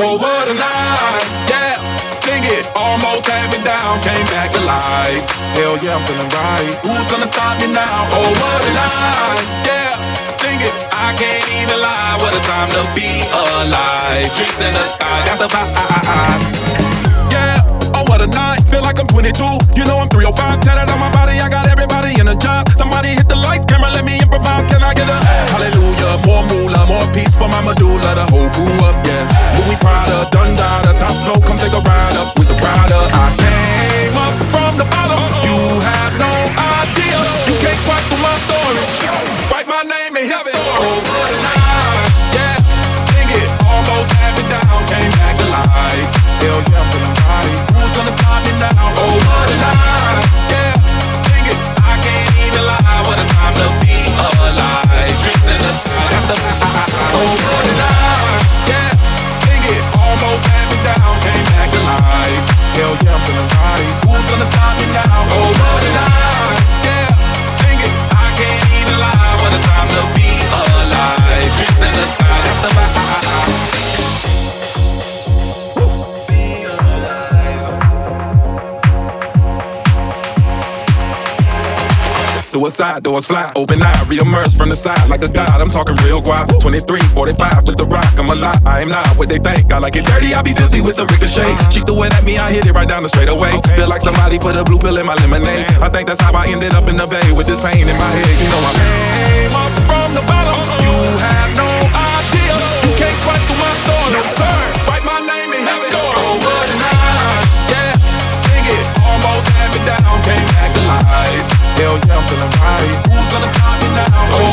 Oh, what a night, yeah. Sing it, almost had me down, came back to life. Hell yeah, I'm feeling right. Who's gonna stop me now? Oh, what a night, yeah. Sing it, I can't even lie. What a time to be alive. Drinks in the sky, that's the vibe. Yeah, oh what a night. Feel like I'm 22. You know I'm 305. Tatted on my body, I got everybody energized. Somebody hit the lights, camera, let me improvise. Can I get a hallelujah? More moolah, more peace for my medulla. The whole crew up, yeah. Louis Prada, Dundada, top flow, come take a ride up with the rider. I came up from the bottom. You have no idea. You can't swipe through my story. Write my name in history. Oh, what a night, yeah. Sing it, almost had me down, came back to life. Hell yeah, I'm feeling right. Who's gonna stop me now? Oh, what a night, yeah. Sing it, I can't even lie. What a time to be alive. Drinks in the sky, that's the vibe. Oh, what a night, yeah. Sing it, almost had me down, came back to life. Hell yeah, I'm feeling right. Who's gonna stop me now? Oh, what a night, yeah. Sing it, I can't even lie. What a time to be alive. Drinks in the sky, that's the vibe. Suicide doors fly, open eye, re-emerge from the side like a god. I'm talking real guap. 23, 45 with the rock. I'm a lot, I am not what they think. I like it dirty, I be filthy with the ricochet. She threw it at me, I hit it right down the straightaway. Feel like somebody put a blue pill in my lemonade. I think that's how I ended up in the bay with this pain in my head. You know I came up from the bottom. You have no idea. You can't swipe through my story. No sir, write my name in his door. Oh what a night, yeah. Sing it, almost had me down, came back to life. Hell yeah, I'm feeling right. Who's gonna stop me now? Oh,